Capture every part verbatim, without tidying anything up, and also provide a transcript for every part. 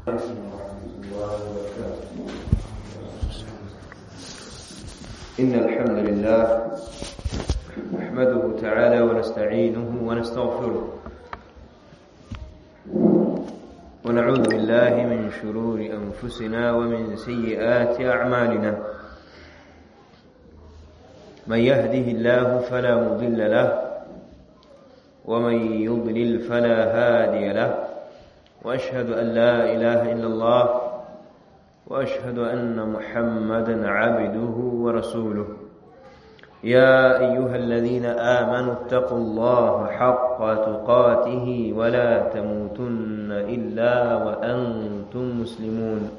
إن الحمد لله نحمده تعالى ونستعينه ونستغفره ونعوذ بالله من شرور أنفسنا ومن سيئات أعمالنا. من يهده الله فلا مضل له ومن يضلل فلا هادي له، وأشهد أن لا إله إلا الله وأشهد أن محمدا عبده ورسوله. يا أيها الذين آمنوا اتقوا الله حق تقاته ولا تموتن إلا وأنتم مسلمون.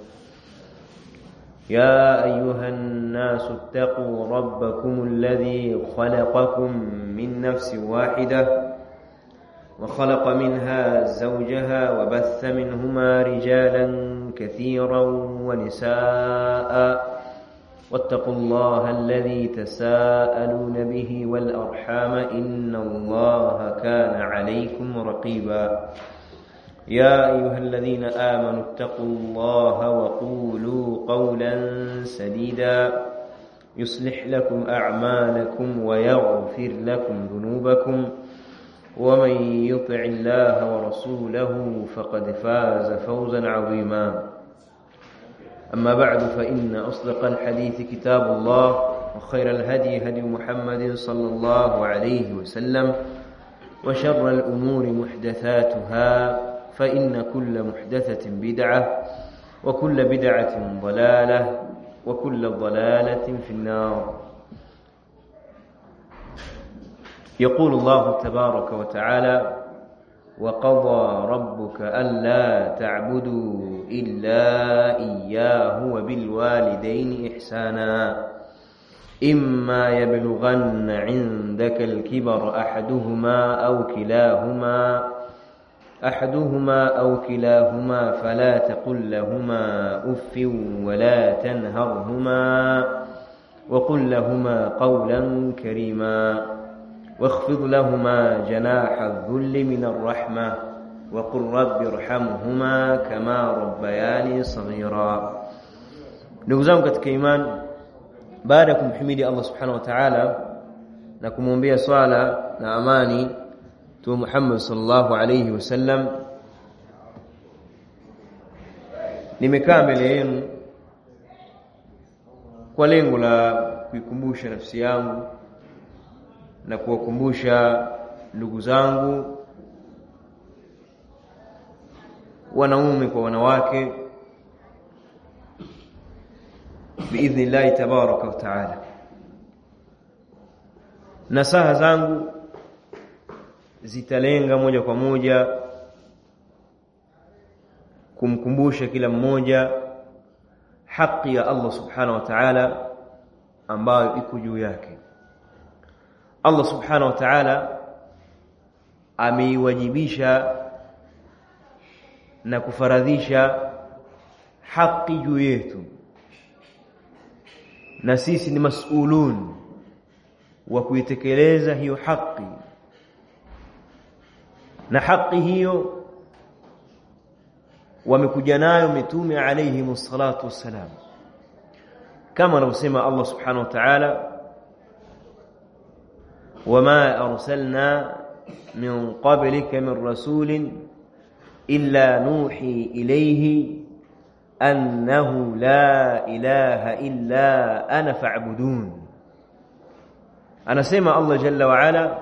يا أيها الناس اتقوا ربكم الذي خلقكم من نفس واحدة وخلق منها زوجها وبث منهما رجالا كثيرا ونساء، واتقوا الله الذي تساءلون به والأرحام إن الله كان عليكم رقيبا. يا أيها الذين آمنوا اتقوا الله وقولوا قولا سديدا يصلح لكم أعمالكم ويغفر لكم ذنوبكم، ومن يطع الله ورسوله فقد فاز فوزا عظيما. أما بعد، فإن أصدق الحديث كتاب الله، وخير الهدي هدي محمد صلى الله عليه وسلم، وشر الأمور محدثاتها، فإن كل محدثة بدعة وكل بدعة ضلالة وكل ضلالة في النار. يقول الله تبارك وتعالى: وقضى ربك ألا تعبدوا إلا إياه وبالوالدين إحسانا إما يبلغن عندك الكبر أحدهما أو كلاهما أحدهما أو كلاهما فلا تقل لهما أف ولا تنهرهما وقل لهما قولا كريما واخفض لهما جناح الذل من الرحمة وقل رب ارحمهما كما ربياني صغيرا. Ndugu zangu katika imani, baada ya kumhimidi Allah subhanahu wa ta'ala na kumwombea swala na amani Mtume Muhammad sallallahu alayhi wasallam, nimekaa mbele yenu kwa lengo la kuikumbusha nafsi yangu na kuwakumbusha ndugu zangu wanaume kwa wanawake biidhnillah tabaraka wa taala. Nasaha zangu zitalenga moja kwa moja kumkumbusha kila mmoja haki ya Allah subhanahu wa ta'ala ambayo iko juu yake. Allah subhanahu wa ta'ala ameiwajibisha na kufaradhisha haki juu yetu, na sisi ni mas'ulun wa kuitekeleza hiyo haki. Na haki hiyo wamekuja nayo mitume alayhi msalatu wassalam, kama anavyosema Allah subhanahu wa ta'ala: وما أرسلنا من قبلك من رسول إلا نوحي إليه أنه لا إله إلا أنا فاعبدون. أنا سمع الله جل وعلا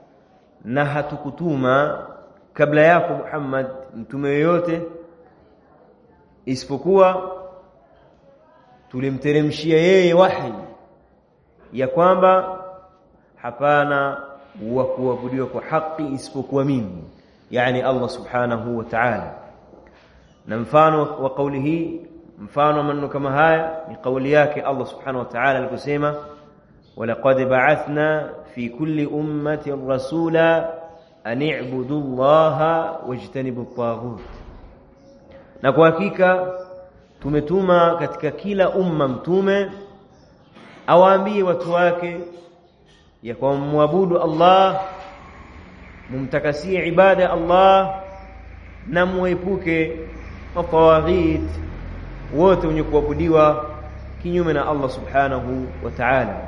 نهتكتوما قبل ياكم محمد mtume yote isipokuwa tulimteremshia yeye wahi ya kwamba hapana wa kuabudiwa kwa haki isipokuwa mimi, yani Allah subhanahu wa ta'ala. Na mfano wa kauli hii, mfano maneno kama haya ni kauli yake Allah subhanahu wa ta'ala aliposema: walaqad ba'athna fi kulli ummatin rasula an i'budu Allaha wajtanibu at-taghut. Na kwa hakika tumetuma katika kila umma mtume awaambie watu wake ya kwa muabudu Allah, mumtakasie ibada Allah na muepuke tawaghit, wote wenye kuabudiwa kinyume na Allah subhanahu wa ta'ala.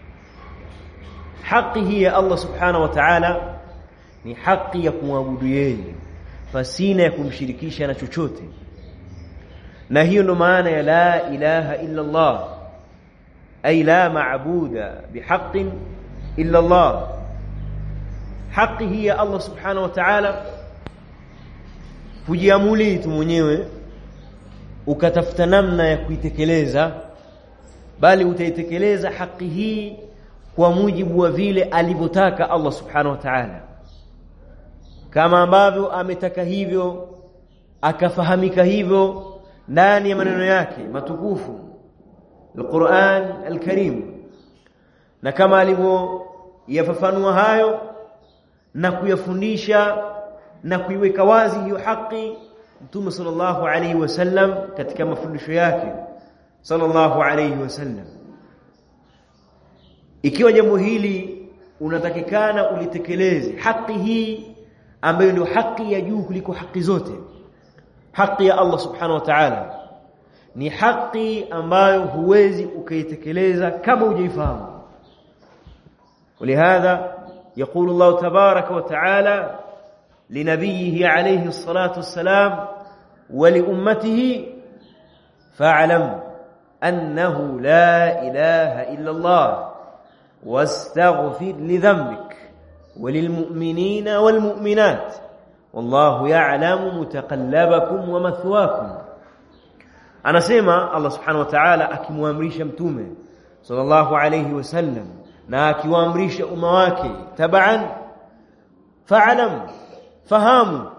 Haki hii ya Allah subhanahu wa ta'ala ni haki ya kumwabudu yeye pasina ya kumshirikisha na chochote, na hiyo ndo maana ya la ilaha illa Allah, ay la ma'buda bihaqqin illa Allah. Haki hii ya Allah subhanahu wa ta'ala hujiamuli tu mwenyewe ukatafuta namna ya kuitekeleza, bali utaitekeleza haki hii kwa mujibu wa vile alivyotaka Allah subhanahu wa ta'ala, kama ambavyo ametaka hivyo, akafahamika hivyo ndani ya maneno yake matukufu al-Qur'an al-Karim, na kama alivyo yafafanua hayo na kuyafundisha na kuiweka wazi hiyo haki Mtume sallallahu alayhi wasallam katika mafundisho yake sallallahu alayhi wasallam. Ikiwa jambo hili unatakikana ulitekeleze haki hii ambayo ndio haki ya juu kuliko haki zote, haki ya Allah subhanahu wa ta'ala, ni haki ambayo huwezi ukaitekeleza kama hujaifahamu. ولهذا يقول الله تبارك وتعالى لنبيه عليه الصلاة والسلام ولأمته: فاعلم أنه لا إله إلا الله واستغفر لذنبك وللمؤمنين والمؤمنات والله يعلم متقلبكم ومثواكم. anasema Allah subhanahu wa ta'ala akimwamrisha mtume sallallahu alayhi wasallam na akiwaamrisha umma wake taban, fa'lam, fahamu,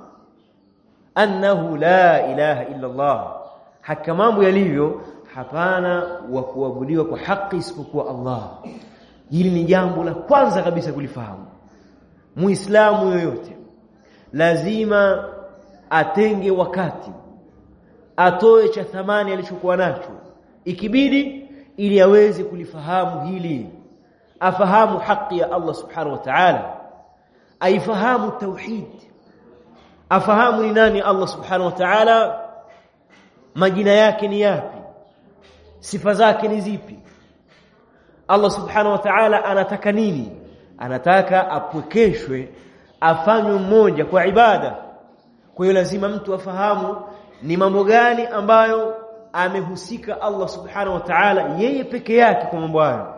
annahu la ilaha illa Allah, haki mambo yalivyo, hapana wa kuabudiwa kwa haki isipokuwa Allah. Hili ni jambo la kwanza kabisa kulifahamu. Muislamu yoyote lazima atenge wakati, atoe cha thamani alichokuwa nacho ikibidi, ili aweze kulifahamu hili, afahamu haki ya Allah subhanahu wa ta'ala, aifahamu tauhid, afahamu ni nani Allah subhanahu wa ta'ala, majina yake ni yapi, sifa zake ni zipi, Allah subhanahu wa ta'ala anataka nini. Anataka apwekeshwe, afanywe mmoja kwa ibada. Kwa hiyo lazima mtu afahamu ni mambo gani ambayo amehusika Allah subhanahu wa ta'ala yeye peke yake kwa mambo hayo,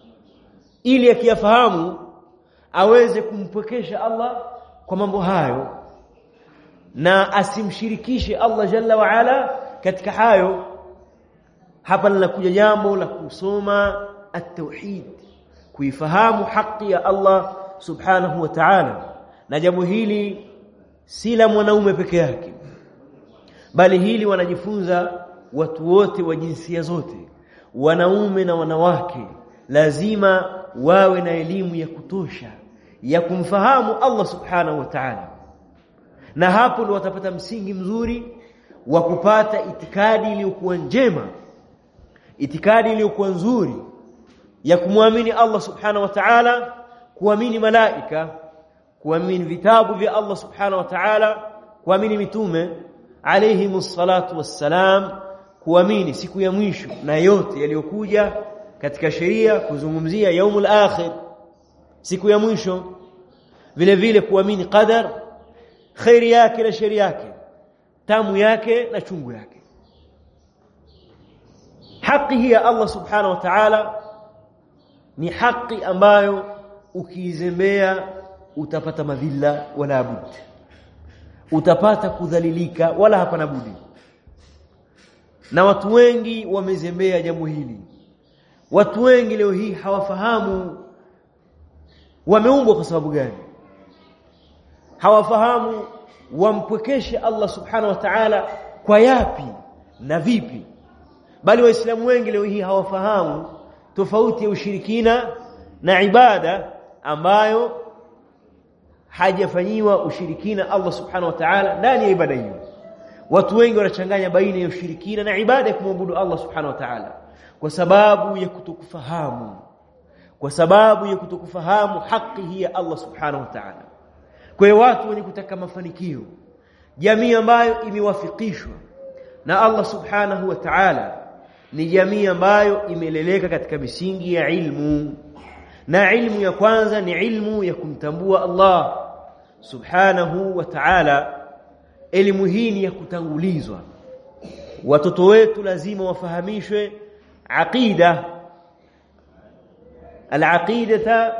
ili akiyafahamu aweze kumpwekesha Allah kwa mambo hayo na asimshirikishe Allah jalla wa ala katika hayo. Hapa linakuja jambo la kusoma at-tauhid, kuifahamu haki ya Allah subhanahu wa ta'ala. Na jambo hili si la mwanaume peke yake, bali hili wanajifunza watu wote wa jinsia zote, wanaume na wanawake. Lazima wawe na elimu ya kutosha ya kumfahamu Allah subhanahu wa ta'ala, na hapo ndio watapata msingi mzuri wa kupata itikadi iliyokuwa njema, itikadi iliyokuwa nzuri ya kumwamini Allah subhanahu wa ta'ala, kuamini malaika, kuamini vitabu vya Allah subhanahu wa ta'ala, kuamini mitume alayhimus salatu wassalam, kuamini siku ya mwisho na yote yaliyokuja katika sheria kuzungumzia yaumul akhir, siku ya mwisho. Vile vile kuamini qadar, khairi yake na shari yake, tamu yake na chungu yake. Haki hii ya Allah subhanahu wa ta'ala ni haki ambayo ukiizembea utapata madhila wala budi, utapata kudhalilika wala hapana budi. Na watu wengi wamezembea jambo hili. Watu wengi leo hii hawafahamu wameumbwa kwa sababu gani, hawafahamu wampwekeshe Allah subhanahu wa ta'ala kwa yapi na vipi. Bali waislamu wengi leo hii hawafahamu tofauti ya ushirikina na ibada ambayo hajafanyiwa ushirikina Allah subhanahu wa ta'ala ndani ya ibada hiyo. Watu wengi wanachanganya baina ya ushirikina na ibada ya kumwabudu Allah subhanahu wa ta'ala kwa sababu ya kutokufahamu, kwa sababu ya kutokufahamu haki hii ya Allah subhanahu wa ta'ala. Kwa hiyo watu wenye kutaka mafanikio, jamii ambayo imewafikishwa na Allah subhanahu wa ta'ala ni jamii ambayo imeleleka katika misingi ya ilmu, na ilmu ya kwanza ni ilmu ya kumtambua Allah subhanahu wa ta'ala. Elimu hii ni ya kutangulizwa. Watoto wetu lazima wafahamishwe aqida, al-aqidata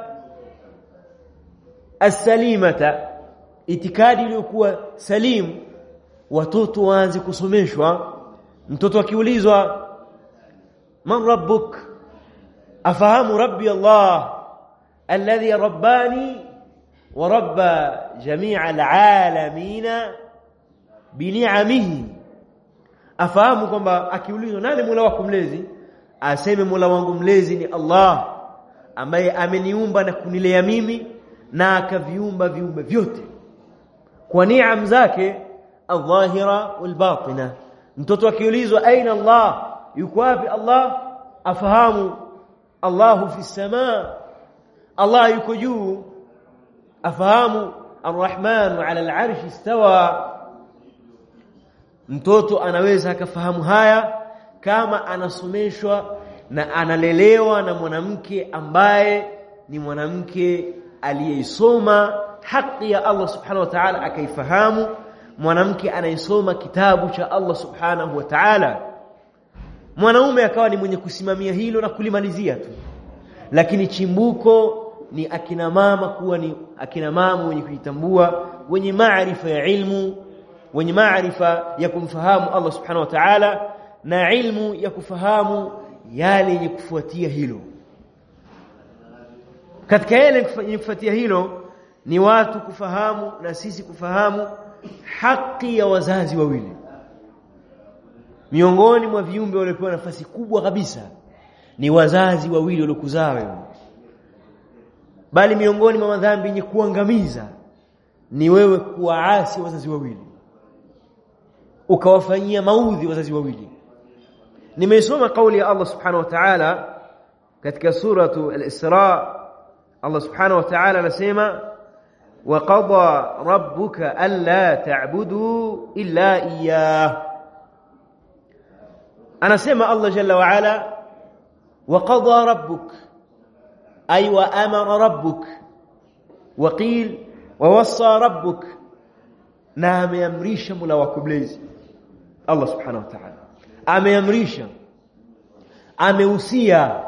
as-salimata, itikadi iliyokuwa salim. Watoto waanze kusomeshwa. Mtoto akiulizwa man rabbuk, afahamu rabbi Allah alladhi rabbani wa rabba jami'a al-alamina bini'amihi. Afahamu kwamba akiulizwa nani Mola wako mlezi, aseme Mola wangu mlezi ni Allah ambaye ameniumba na kunilea mimi na akaviumba viumbe vyote kwa neema zake al-dhahira wal-batina. Mtoto akiulizwa aina Allah, yuko wapi Allah, afahamu Allahu fi samaa, Allah yuko juu. Afahamu ar-rahman 'ala al-'arshi istawa. Mtoto anaweza akafahamu haya kama anasomeshwa na analelewa na mwanamke ambaye ni mwanamke aliyeisoma haki ya Allah subhanahu wa ta'ala, akaifahamu. Mwanamke anayesoma kitabu cha Allah subhanahu wa ta'ala. Mwanaume akawa ni mwenye kusimamia hilo na kulimalizia tu, lakini chimbuko ni akina mama kuwa ni akina mama wenye kujitambua, wenye maarifa ya ilmu, wenye maarifa ya kumfahamu Allah subhanahu wa ta'ala, na ilmu ya kufahamu yale yenye kufuatia hilo. Katika yale yenye kufuatia hilo ni watu kufahamu na sisi kufahamu haki ya wazazi wawili. Miongoni mwa viumbe waliopewa nafasi kubwa kabisa ni wazazi wawili waliokuzaa wewe. Bali miongoni mwa madhambi yenye kuangamiza ni wewe kuwaasi wazazi wawili, ukawafanyia maudhi wazazi wawili. Nimesoma kauli ya Allah subhanahu wa ta'ala katika suratu al-Isra. Allah subhanahu wa ta'ala anasema wa qada rabbuka alla ta'budu illa iyyah. Anasema Allah jalla wa ala wa qada rabbuk ay wa amara rabbuk wa qil wa wassa rabbuk, na ameamrisha Mola wako mlezi. Allah subhanahu wa ta'ala ameamrisha, amehusia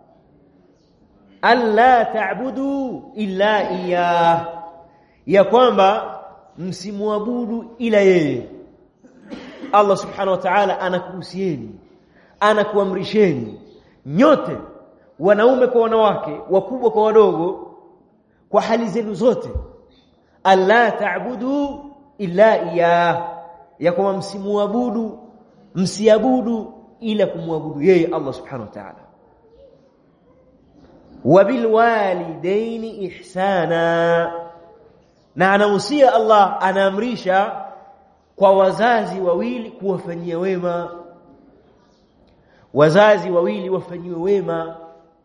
alla ta'budu illa iyyah, ya kwamba msimuabudu ila yeye. Allah subhanahu wa ta'ala anakuhusieni, anakuamrisheni nyote, wanaume kwa wanawake, wakubwa kwa wadogo, kwa hali zenu zote, alla ta'budu illa iyyah, ya kwamba msimuabudu, msiabudu ila kumwabudu yeye Allah subhanahu wa ta'ala. Wabil walidaini ihsana, na anahusia Allah, anaamrisha kwa wazazi wawili kuwafanyia wema. Wazazi wawili wafanyiwe wema,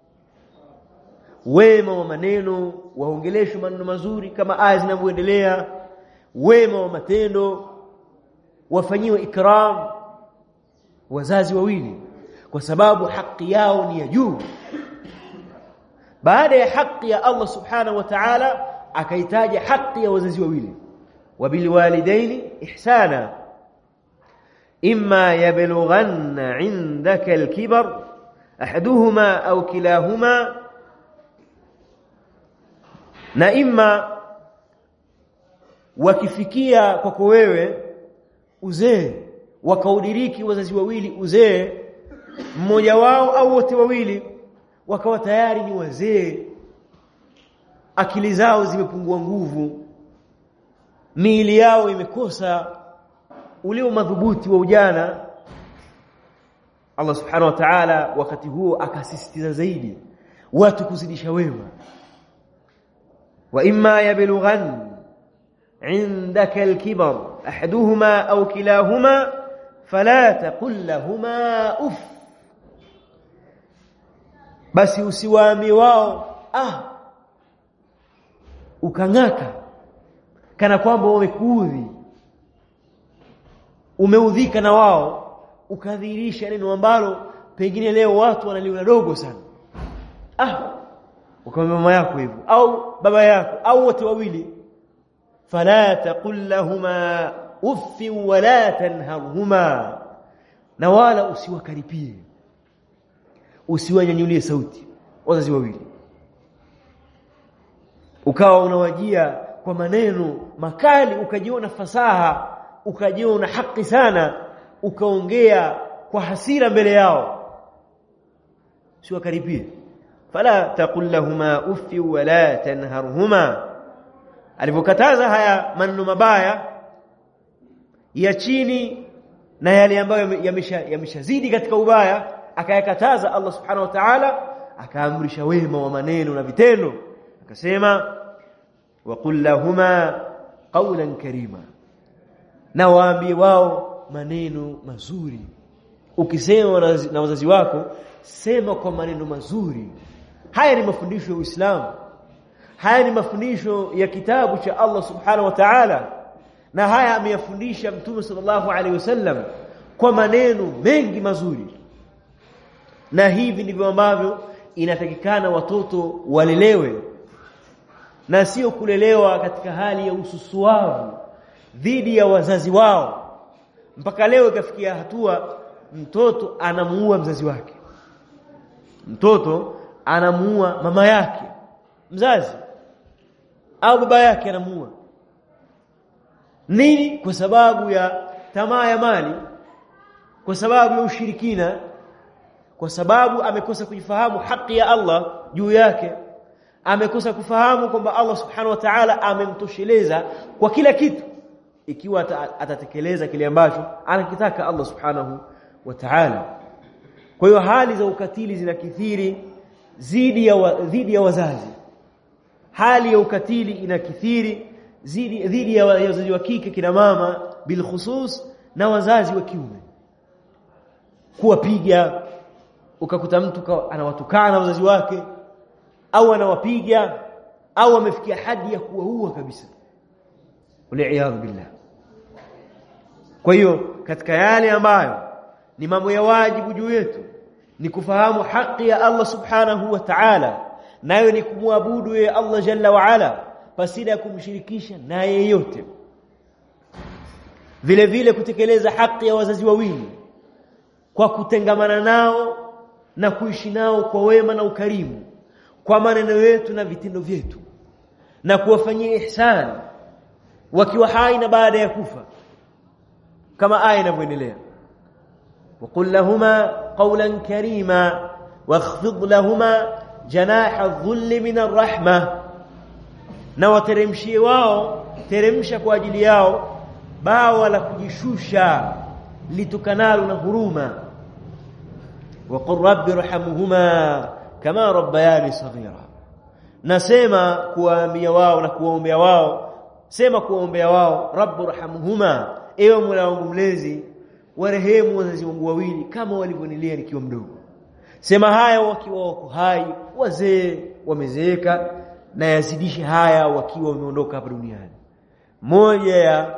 wema wa maneno, waongeleshwe maneno mazuri kama aya zinavyoendelea. Wema wa matendo, wafanyiwe ikram wazazi wawili, kwa sababu haki yao ni ya juu. Baada ya haki ya Allah subhanahu wa ta'ala akaitaja haki ya wazazi wawili, wabil walidaini ihsana imma yablughanna 'indaka al-kibar ahaduhuma aw kilahuma, na imma wakifikia kwako wewe uzee, wakaudiriki wazazi wawili uzee, mmoja wao au wote wawili wakawa tayari ni wazee, akili zao zimepungua nguvu, miili yao imekosa ule madhubuti wa ujana. Allah subhanahu wa ta'ala wakati huo akasisitiza zaidi watu kuzidisha wema. Wa imma yablughan 'indaka al-kibar ahaduhuma aw kilahuma fala taqul lahumā uff, basi usiwaambie wao ah, ukang'aka kana kwamba wamekuudhi, umeudhika na wao. ukadhihirisha neno ambalo pengine leo watu wanaliona dogo sana. Ah, ukamwambia mama yako hivyo au baba yako au wote wawili, fala taqul lahumā uff wa la tanharhuma, na wala usiwakaripie, usiwanyanyulie sauti wazazi wawili. Ukawa unawajia kwa maneno makali, ukajiona fasaha, ukajiona haki sana, ukaongea kwa hasira mbele yao, usiwakaripie. Fala taqul lahumā uff wa la tanharhuma. Alipokataza haya maneno mabaya ya chini na yale ambayo yameshazidi katika ubaya, akayakataza Allah subhanahu wa ta'ala, akaamrisha wema wa maneno na vitendo. Akasema wa qul lahumā qawlan karima, na waambie wao maneno mazuri. Ukisema na wazazi wako, sema kwa maneno mazuri. Haya ni mafundisho ya Uislamu, haya ni mafundisho ya kitabu cha Allah subhanahu wa ta'ala, na haya ameyafundisha Mtume sallallahu alaihi wasallam kwa maneno mengi mazuri. Na hivi ndivyo ambavyo inatakikana watoto walelewe, na sio kulelewa katika hali ya ususuavu dhidi ya wazazi wao. Mpaka leo ikafikia hatua mtoto anamuua mzazi wake, mtoto anamuua mama yake mzazi, au baba yake anamuua. Nini? Kwa sababu ya tamaa ya mali, kwa sababu ya ushirikina, kwa sababu amekosa kujifahamu haki ya Allah juu yake, amekosa kufahamu kwamba Allah subhanahu wa ta'ala amemtosheleza kwa kila kitu, ikiwa atatekeleza kile ambacho anakitaka Allah subhanahu wa ta'ala. Kwa hiyo hali za ukatili zinakithiri zidi ya wa, dhidi ya wazazi. Hali ya ukatili inakithiri zidi dhidi ya wazazi wa kike, kina mama bil khusus, na wazazi wa kiume. Kuwapiga, ukakuta mtu anawatukana wazazi wake, au anawapiga, au amefikia hadi ya kuwaua kabisa, wal billah. Kwa hiyo katika yale ambayo ni mambo ya wajibu juu yetu ni kufahamu haki ya Allah subhanahu wa ta'ala, nayo ni kumwabudu ya Allah jalla wa ala pasina kumshirikisha na yeyote. Vile vile kutekeleza haki ya wazazi wawili kwa kutengamana nao na kuishi nao kwa wema na ukarimu, kwa maneno yetu na vitendo vyetu, na kuwafanyia ihsan wakiwa hai na baada ya kufa, kama aya inavyoendelea: وقل لهما قولا كريما واخفض لهما جناح الذل من الرحمة. na wateremshie wao, teremsha kwa ajili yao bawa la kujishusha litukanalo na huruma. وقل رب ارحمهما كما ربياني صغيرا. nasema kuwaambia wao na kuwaombea wao, sema kuwaombea wao, Rabb irhamhuma, ewe Mola wangu mlezi, warehemu wazazi wangu wawili kama walivyonilea nikiwa mdogo. Sema haya wakiwa wako hai, wazee wamezeeka, na yazidishe haya wakiwa wameondoka hapa duniani. Moja ya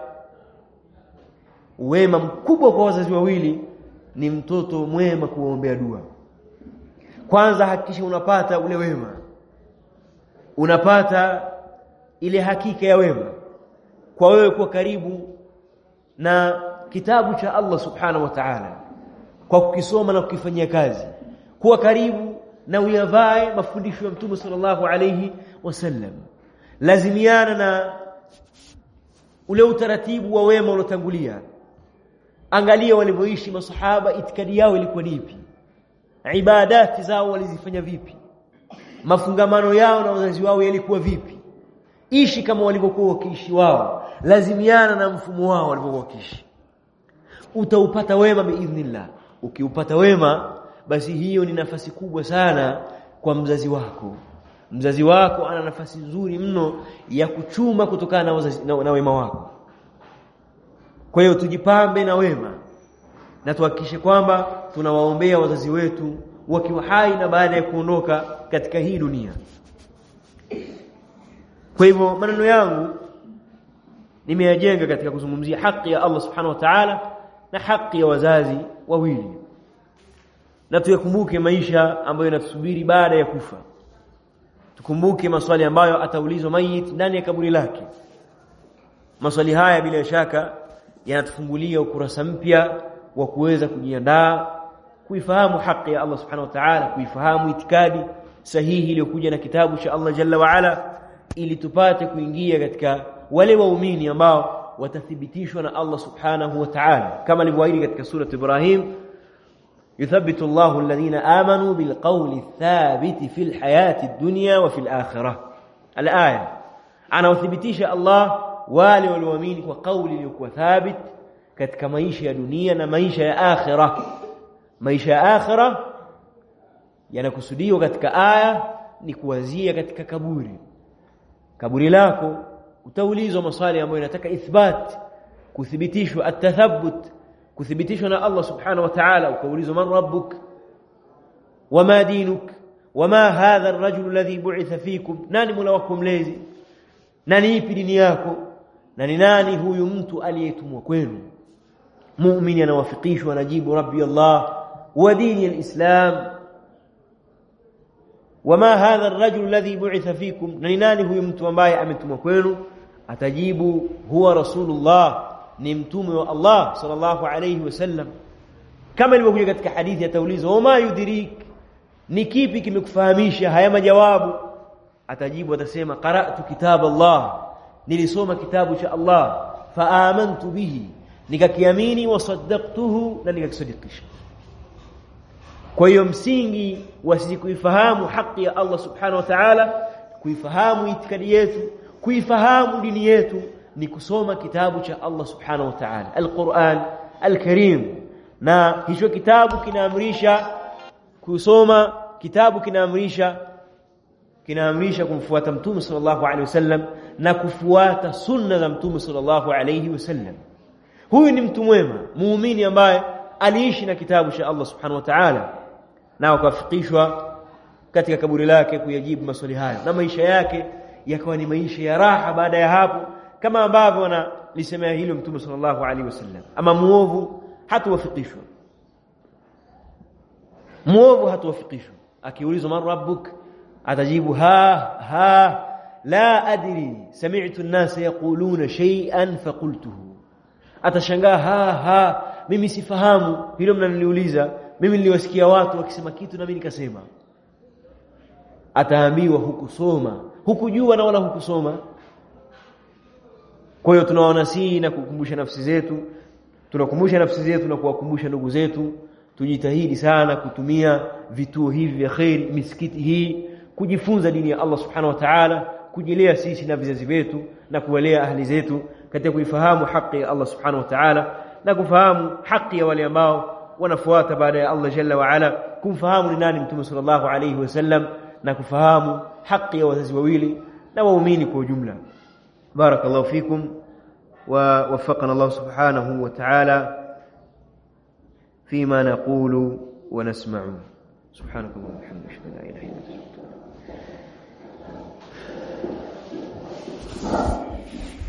wema mkubwa kwa wazazi wawili ni mtoto mwema kuombea dua. Kwanza hakikisha unapata ule wema, unapata ile hakika ya wema kwa wewe kuwa karibu na kitabu cha Allah subhanahu wa ta'ala, kwa kukisoma na kukifanyia kazi, kuwa karibu na uyavae mafundisho ya Mtume sallallahu alayhi wasallam. Lazimiana na ule utaratibu wa wema uliotangulia. Angalia walivyoishi masahaba, itikadi yao ilikuwa ipi, ibadati zao walizifanya vipi, mafungamano yao na wazazi wao yalikuwa vipi. Ishi kama walivyokuwa wakiishi wao, lazimiana na mfumo wao walivyokuwa wakiishi, utaupata wema biidhnillah. Ukiupata wema, basi hiyo ni nafasi kubwa sana kwa mzazi wako. Mzazi wako ana nafasi nzuri mno ya kuchuma kutokana na, wazazi, na, na wema wako. Kwa hiyo tujipambe na wema, na tuhakikishe kwamba tunawaombea wazazi wetu wakiwa hai na baada ya kuondoka katika hii dunia. Kwa hivyo maneno yangu nimeyajenga katika kuzungumzia haki ya Allah subhanahu wa ta'ala na haki ya wazazi wawili. Na tuyakumbuke maisha ambayo yanatusubiri baada ya kufa. Tukumbuke maswali ambayo ataulizwa mayit ndani ya kaburi lake. Maswali haya bila shaka yanatufungulia ukurasa mpya wa kuweza kujiandaa kuifahamu haki ya Allah subhanahu wa ta'ala, kuifahamu itikadi sahihi iliyokuja na kitabu cha Allah jalla wa ala, ili tupate kuingia katika wale waumini ambao watathibitishwa na Allah subhanahu wa ta'ala, kama alivyoahidi katika sura Ibrahim, yuthabbitu Allahu alladhina amanu bilqawli thabiti fil hayati dunya wa fil akhirah. Al-aya, anauthibitisha Allah wale walioamini kwa kauli iliyokuwa thabit katika maisha ya dunia na maisha ya akhirah. Maisha ya akhirah yanakusudiwa katika aya ni kuanzia katika kaburi. Kaburi lako utaulizwa maswali ambayo yanataka ithbat, kuthibitishwa at-tathabbut, kuthibitishwa na Allah subhanahu wa ta'ala. Ukaulizwa man rabbuk wama dinuk wama hadha ar-rajul alladhi bu'itha fikum, nani mola wako mlezi, nani ipi dini yako, na ni nani huyu mtu aliyetumwa kwenu. Muumini anawafikishwa anajibu rabbi Allah wa dini al-islam. Wama hadha ar-rajul alladhi bu'itha fikum, na ni nani huyu mtu ambaye ametumwa kwenu, atajibu huwa rasulullah, ni mtume wa Allah sallallahu alayhi wasallam. Kama ilivyokuja katika hadithi ataulizwa wama yudrik, ni kipi kimekufahamisha haya majawabu, atajibu atasema qara'tu kitab Allah, nilisoma kitabu cha Allah, fa amantu bihi, nikakiamini, wa saddaqtuhu, na nikakisadikisha. Kwa hiyo msingi wa sisi kuifahamu haki ya Allah subhanahu wa ta'ala, kuifahamu itikadi yetu, kuifahamu dini yetu, ni kusoma kitabu cha Allah subhanahu wa ta'ala, al-Qur'an al-Karim. Na hicho kitabu kinaamrisha kusoma, kitabu kinaamrisha kinaamrisha kumfuata Mtume sallallahu alaihi wasallam na kufuata sunna za Mtume sallallahu alaihi wasallam. Huyu ni mtu mwema, muumini ambaye aliishi na kitabu cha Allah subhanahu wa ta'ala, na akafikishwa katika kaburi lake kuyajibu maswali haya, na maisha yake yakawa ni maisha ya raha baada ya hapo, kama ambavyo analisemea hilo Mtume sallallahu alaihi wasallam. Ama muovu hatuwafikishwa, muovu hatuwafikishwa. Akiulizwa man rabbuk, atajibu ha ha la adri sami'tu an-nas yaquluna shay'an faqultuhu. Atashangaa, ha ha, mimi sifahamu hilo mnaniuliza, mimi niliwasikia watu wakisema kitu na mimi nikasema. Ataambiwa hukusoma, hukujua na wala hukusoma. Kwa hiyo tunaona si na kukumbusha nafsi zetu, tunakumbusha nafsi zetu na kuwakumbusha ndugu zetu, tujitahidi sana kutumia vituo hivi vya khairi, misikiti hii, kujifunza dini ya Allah subhanahu wa ta'ala, kujilea sisi na vizazi vyetu na kuwalea ahli zetu katika kuifahamu haki ya Allah subhanahu wa ta'ala, na kufahamu haki ya wale ambao wanafuata baada ya Allah jalla wa ala, kumfahamu ni nani Mtume sallallahu alayhi wasallam, na kufahamu haki ya wazazi wawili na waumini kwa ujumla. Barakallahu fikum wa waffaqana Allah subhanahu wa ta'ala فيما نقول ونسمع. سبحانك اللهم وبحمدك اشهد ان لا اله الا انت.